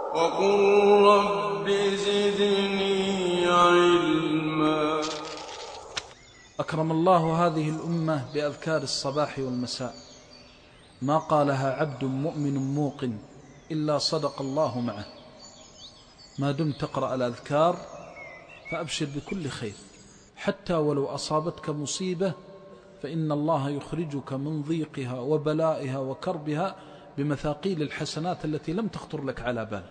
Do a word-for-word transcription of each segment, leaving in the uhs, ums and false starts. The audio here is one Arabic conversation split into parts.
وقل رب زدني علما. أكرم الله هذه الأمة بأذكار الصباح والمساء، ما قالها عبد مؤمن موقن إلا صدق الله معه. ما دمت تقرأ الأذكار فأبشر بكل خير، حتى ولو أصابتك مصيبة فإن الله يخرجك من ضيقها وبلائها وكربها بمثاقيل الحسنات التي لم تخطر لك على بال.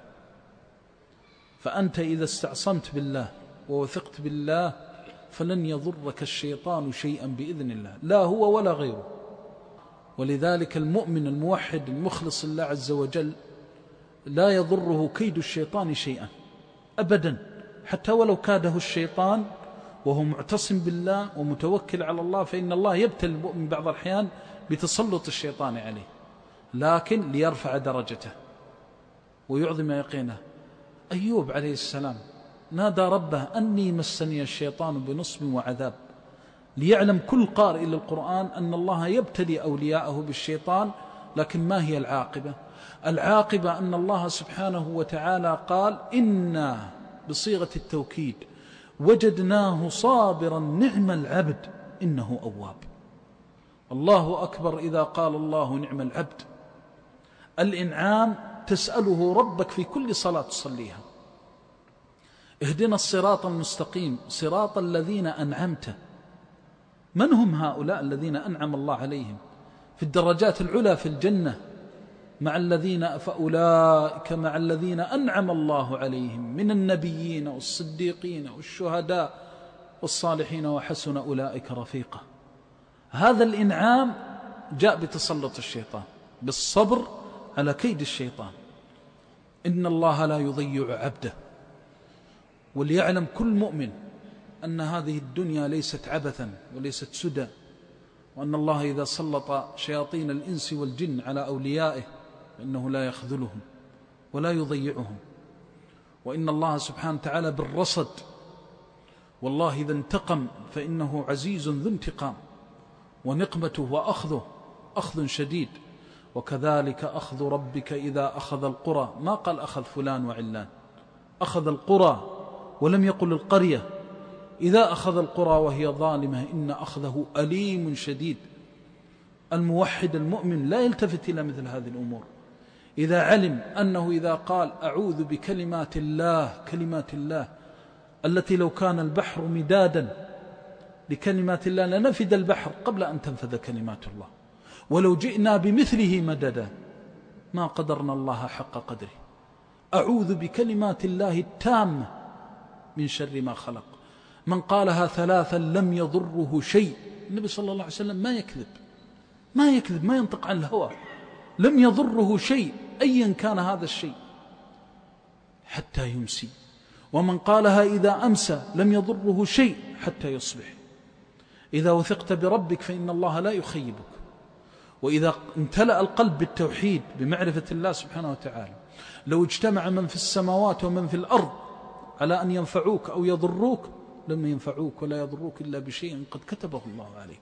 فأنت إذا استعصمت بالله ووثقت بالله فلن يضرك الشيطان شيئا بإذن الله، لا هو ولا غيره. ولذلك المؤمن الموحد المخلص لله عز وجل لا يضره كيد الشيطان شيئا أبدا، حتى ولو كاده الشيطان وهو معتصم بالله ومتوكل على الله، فإن الله يبتلي المؤمن بعض الأحيان بتسلط الشيطان عليه، لكن ليرفع درجته ويعظم يقينه. أيوب عليه السلام نادى ربه أني مسني الشيطان بنصب وعذاب، ليعلم كل قارئ للقرآن أن الله يبتلي أولياءه بالشيطان، لكن ما هي العاقبة؟ العاقبة أن الله سبحانه وتعالى قال إنا بصيغة التوكيد وجدناه صابرا نعم العبد إنه أواب. الله أكبر إذا قال الله نعم العبد. الإنعام تسأله ربك في كل صلاة تصليها، اهدنا الصراط المستقيم صراط الذين أنعمت. من هم هؤلاء الذين أنعم الله عليهم؟ في الدرجات العلى في الجنة مع الذين فأولئك مع الذين أنعم الله عليهم من النبيين والصديقين والشهداء والصالحين وحسن أولئك رفيقا. هذا الإنعام جاء بتسلط الشيطان، بالصبر على كيد الشيطان. إن الله لا يضيع عبده. وليعلم كل مؤمن أن هذه الدنيا ليست عبثا وليست سدى، وأن الله إذا سلط شياطين الإنس والجن على أوليائه فإنه لا يخذلهم ولا يضيعهم، وإن الله سبحانه وتعالى بالرصد، والله إذا انتقم فإنه عزيز ذو انتقام، ونقمته وأخذه أخذ شديد. وكذلك أخذ ربك إذا أخذ القرى، ما قال أخذ فلان وعلان، أخذ القرى ولم يقل القرية. إذا أخذ القرى وهي ظالمة إن أخذه أليم شديد. الموحد المؤمن لا يلتفت إلى مثل هذه الأمور، إذا علم أنه إذا قال أعوذ بكلمات الله، كلمات الله التي لو كان البحر مدادا لكلمات الله لنفد البحر قبل أن تنفذ كلمات الله، ولو جئنا بمثله مددا ما قدرنا الله حق قدره. أعوذ بكلمات الله التامة من شر ما خلق. من قالها ثلاثا لم يضره شيء. النبي صلى الله عليه وسلم ما يكذب، ما يكذب، ما ينطق عن الهوى. لم يضره شيء أيا كان هذا الشيء حتى يمسي. ومن قالها إذا أمسى لم يضره شيء حتى يصبح. إذا وثقت بربك فإن الله لا يخيبك. وإذا امتلأ القلب بالتوحيد بمعرفة الله سبحانه وتعالى، لو اجتمع من في السماوات ومن في الأرض على أن ينفعوك أو يضروك لم ينفعوك ولا يضروك إلا بشيء قد كتبه الله عليك.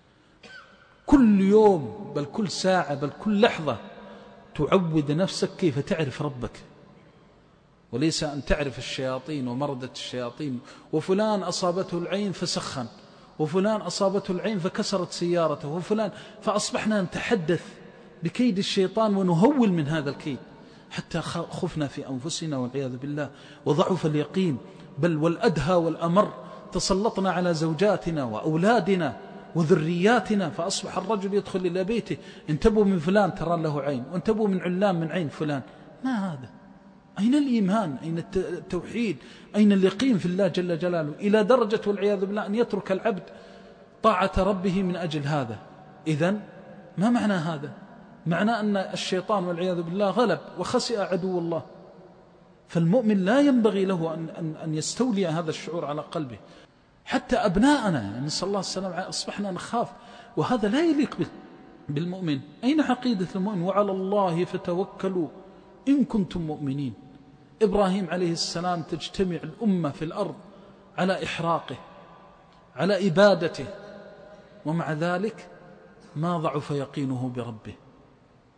كل يوم بل كل ساعة بل كل لحظة تعود نفسك كيف تعرف ربك، وليس أن تعرف الشياطين ومردة الشياطين. وفلان أصابته العين فسخن، وفلان أصابته العين فكسرت سيارته، وفلان، فأصبحنا نتحدث بكيد الشيطان ونهول من هذا الكيد حتى خفنا في أنفسنا والعياذ بالله، وضعف اليقين. بل والأدهى والأمر تسلطنا على زوجاتنا وأولادنا وذرياتنا، فأصبح الرجل يدخل إلى بيته انتبهوا من فلان ترى له عين، وانتبهوا من علان من عين فلان. ما هذا؟ أين الإيمان؟ أين التوحيد؟ أين اليقين في الله جل جلاله؟ إلى درجة والعياذ بالله أن يترك العبد طاعة ربه من أجل هذا. إذن ما معنى هذا؟ معنى أن الشيطان والعياذ بالله غلب وخسئ عدو الله. فالمؤمن لا ينبغي له أن, أن, أن يستولي هذا الشعور على قلبه. حتى أبناءنا يعني نسأل الله السلامة أصبحنا نخاف، وهذا لا يليق بالمؤمن. أين عقيدة المؤمن؟ وعلى الله فتوكلوا إن كنتم مؤمنين. إبراهيم عليه السلام تجتمع الأمة في الأرض على إحراقه، على إبادته، ومع ذلك ما ضعف يقينه بربه،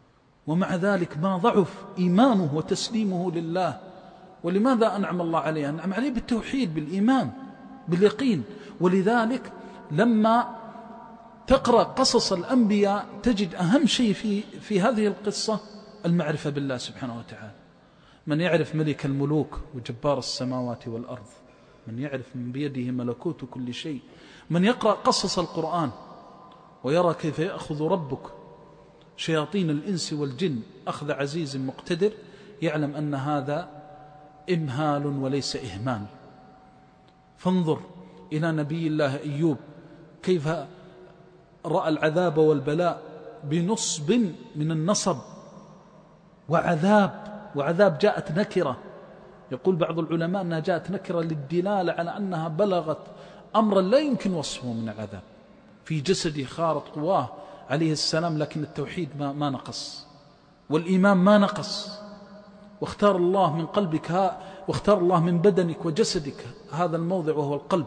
ومع ذلك ما ضعف إيمانه وتسليمه لله. ولماذا أنعم الله عليه؟ أنعم عليه بالتوحيد، بالإيمان، باليقين. ولذلك لما تقرأ قصص الأنبياء تجد أهم شيء في, في هذه القصة المعرفة بالله سبحانه وتعالى. من يعرف ملك الملوك وجبار السماوات والأرض، من يعرف من بيده ملكوت كل شيء، من يقرأ قصص القرآن ويرى كيف يأخذ ربك شياطين الإنس والجن أخذ عزيز مقتدر، يعلم أن هذا إمهال وليس إهمال. فانظر إلى نبي الله أيوب كيف رأى العذاب والبلاء بنصب من النصب وعذاب، وعذاب جاءت نكرة. يقول بعض العلماء أنها جاءت نكرة للدلالة على أنها بلغت أمرا لا يمكن وصفه من العذاب. في جسده خارط قواه عليه السلام، لكن التوحيد ما, ما نقص، والإيمان ما نقص. واختار الله من قلبك ها واختار الله من بدنك وجسدك هذا الموضع وهو القلب،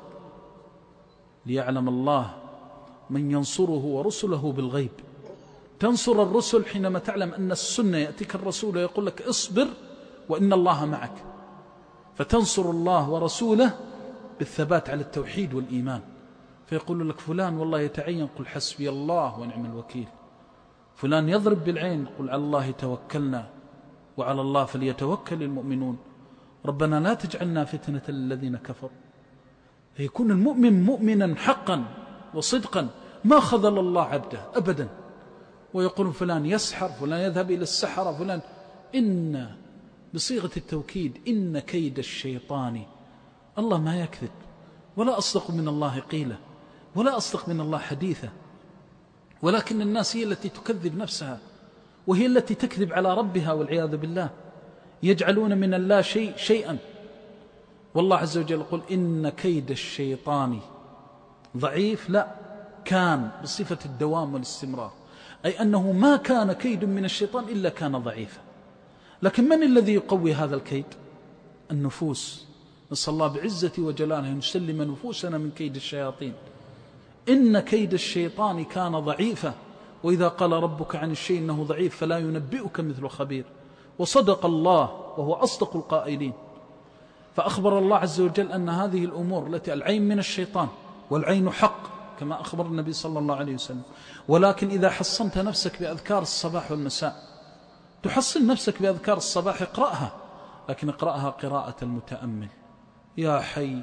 ليعلم الله من ينصره ورسله بالغيب. تنصر الرسل حينما تعلم أن السنة يأتيك الرسول ويقول لك اصبر وإن الله معك، فتنصر الله ورسوله بالثبات على التوحيد والإيمان. فيقول لك فلان والله يتعين، قل حسبي الله ونعم الوكيل. فلان يضرب بالعين، قل على الله توكلنا وعلى الله فليتوكل المؤمنون. ربنا لا تجعلنا فتنة للذين كفروا. فيكون المؤمن مؤمنا حقا وصدقا، ما خذل الله عبده أبدا. ويقول فلان يسحر، فلان يذهب إلى السحرة، فلان إن بصيغة التوكيد إن كيد الشيطان، الله ما يكذب، ولا أصدق من الله قيلة، ولا أصدق من الله حديثة. ولكن الناس هي التي تكذب نفسها، وهي التي تكذب على ربها والعياذ بالله. يجعلون من الله شيء شيئا، والله عز وجل يقول إن كيد الشيطان ضعيف. لا، كان بصفة الدوام والاستمرار، أي أنه ما كان كيد من الشيطان إلا كان ضعيفا. لكن من الذي يقوي هذا الكيد؟ النفوس. نسأل الله بعزة وجلاله أن يسلم نفوسنا من كيد الشياطين. إن كيد الشيطان كان ضعيفا، وإذا قال ربك عن الشيء إنه ضعيف فلا ينبئك مثل خبير. وصدق الله وهو أصدق القائلين. فأخبر الله عز وجل أن هذه الأمور التي العين من الشيطان، والعين حق كما أخبر النبي صلى الله عليه وسلم. ولكن إذا حصنت نفسك بأذكار الصباح والمساء، تحصن نفسك بأذكار الصباح اقرأها، لكن اقرأها قراءة المتأمل. يا حي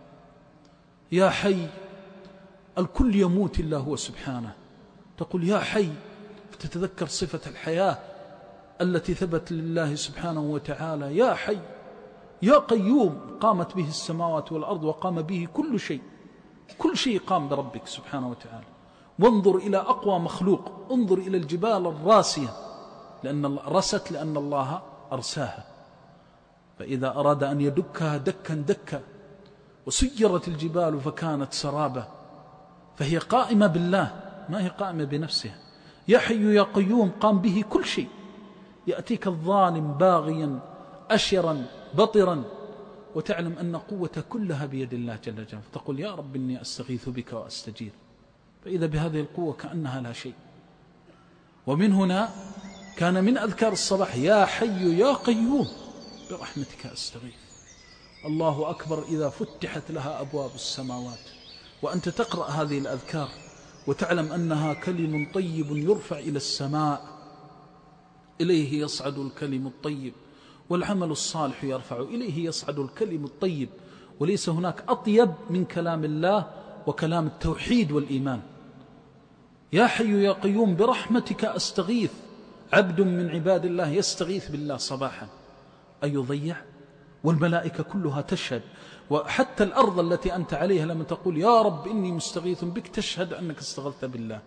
يا حي، الكل يموت إلا هو سبحانه. تقول يا حي فتتذكر صفة الحياة التي ثبت لله سبحانه وتعالى. يا حي يا قيوم، قامت به السماوات والأرض وقام به كل شيء، كل شيء قام بربك سبحانه وتعالى. وانظر إلى أقوى مخلوق، انظر إلى الجبال الراسية، لأن الله رست لأن الله أرساها. فإذا أراد أن يدكها دكا دكا، وسيرت الجبال فكانت سرابا. فهي قائمة بالله، ما هي قائمة بنفسها. يا حي يا قيوم قام به كل شيء. يأتيك الظالم باغيا أشرا بطرا، وتعلم أن قوة كلها بيد الله جل جلاله، فتقول يا رب إني أستغيث بك وأستجير. فإذا بهذه القوة كأنها لا شيء. ومن هنا كان من أذكار الصباح يا حي يا قيوم برحمتك أستغيث. الله أكبر إذا فتحت لها أبواب السماوات، وأنت تقرأ هذه الأذكار وتعلم أنها كلم طيب يرفع إلى السماء، إليه يصعد الكلم الطيب، والعمل الصالح يرفع إليه يصعد الكلم الطيب. وليس هناك أطيب من كلام الله وكلام التوحيد والإيمان. يا حي يا قيوم برحمتك أستغيث. عبد من عباد الله يستغيث بالله صباحا، أيضيع؟ والملائكة كلها تشهد، وحتى الأرض التي أنت عليها لما تقول يا رب إني مستغيث بك تشهد أنك استغثت بالله.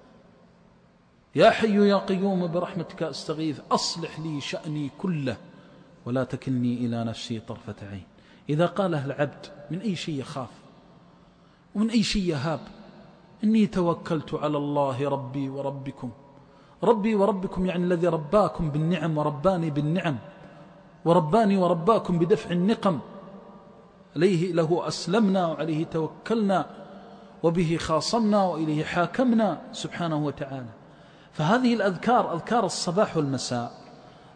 يا حي يا قيوم برحمتك أستغيث أصلح لي شأني كله ولا تكلني إلى نفسي طرفة عين. إذا قاله العبد من أي شيء يخاف ومن أي شيء يهاب. إني توكلت على الله ربي وربكم. ربي وربكم يعني الذي رباكم بالنعم ورباني بالنعم، ورباني ورباكم بدفع النقم. عليه له أسلمنا وعليه توكلنا وبه خاصمنا وإليه حاكمنا سبحانه وتعالى. فهذه الأذكار أذكار الصباح والمساء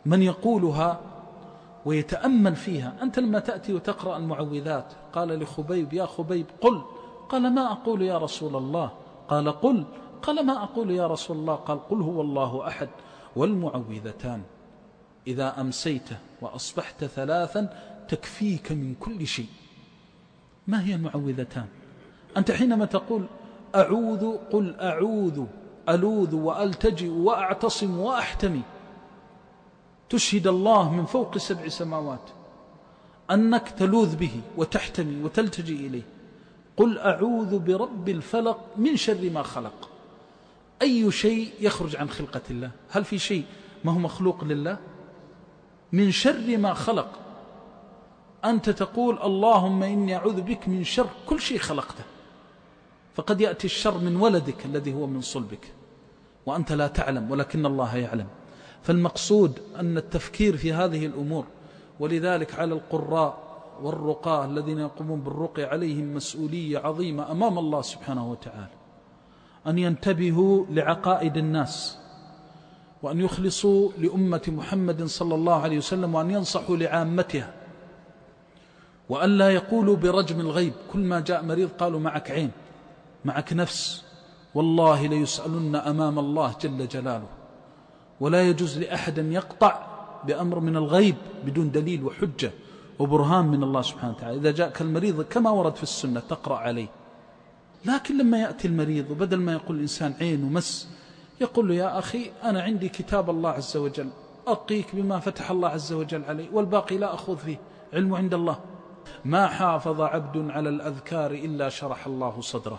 من يقولها ويتأمل فيها. أنت لما تأتي وتقرأ المعوذات قال لخبيب يا خبيب قل، قال ما أقول يا رسول الله، قال قل، قال ما أقول يا رسول الله، قال قل هو الله أحد والمعوذتان إذا أمسيت وأصبحت ثلاثا تكفيك من كل شيء. ما هي المعوذتان؟ أنت حينما تقول أعوذ، قل أعوذ ألوذ وألتجئ وأعتصم وأحتمي، تشهد الله من فوق سبع سماوات أنك تلوذ به وتحتمي وتلتجئ إليه. قل أعوذ برب الفلق من شر ما خلق. أي شيء يخرج عن خلقة الله؟ هل في شيء ما هو مخلوق لله؟ من شر ما خلق. أنت تقول اللهم إني أعوذ بك من شر كل شيء خلقته، فقد يأتي الشر من ولدك الذي هو من صلبك وأنت لا تعلم ولكن الله يعلم. فالمقصود أن التفكير في هذه الأمور، ولذلك على القراء والرقاة الذين يقومون بالرقية عليهم مسؤولية عظيمة أمام الله سبحانه وتعالى، أن ينتبهوا لعقائد الناس، وأن يخلصوا لأمة محمد صلى الله عليه وسلم، وأن ينصحوا لعامتها، وأن لا يقولوا برجم الغيب. كل ما جاء مريض قالوا معك عين، معك نفس. والله ليسألن أمام الله جل جلاله، ولا يجوز لأحد أن يقطع بأمر من الغيب بدون دليل وحجة وبرهان من الله سبحانه وتعالى. إذا جاءك المريض كما ورد في السنة تقرأ عليه. لكن لما يأتي المريض وبدل ما يقول الإنسان عين ومس، يقول له يا أخي أنا عندي كتاب الله عز وجل أقيك بما فتح الله عز وجل عليه، والباقي لا أخذ فيه، علم عند الله. ما حافظ عبد على الأذكار إلا شرح الله صدره،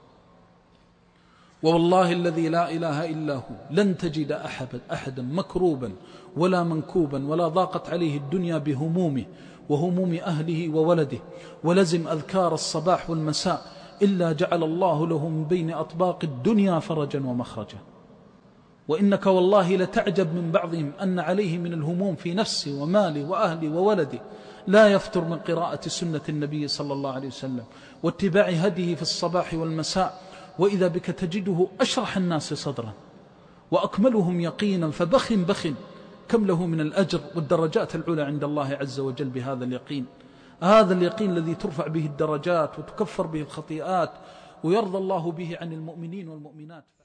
والله الذي لا إله إلا هو لن تجد أحدا مكروبا ولا منكوبا ولا ضاقت عليه الدنيا بهمومه وهموم أهله وولده، ولزم أذكار الصباح والمساء، إلا جعل الله له من بين أطباق الدنيا فرجا ومخرجا. وإنك والله لتعجب من بعضهم أن عليه من الهموم في نفسه وماله وأهله وولده لا يفتر من قراءة سنة النبي صلى الله عليه وسلم واتباع هديه في الصباح والمساء، وإذا بك تجده أشرح الناس صدرا وأكملهم يقينا، فبخ بخ كم له من الأجر والدرجات العلى عند الله عز وجل بهذا اليقين. هذا اليقين الذي ترفع به الدرجات وتكفر به الخطيئات ويرضى الله به عن المؤمنين والمؤمنات.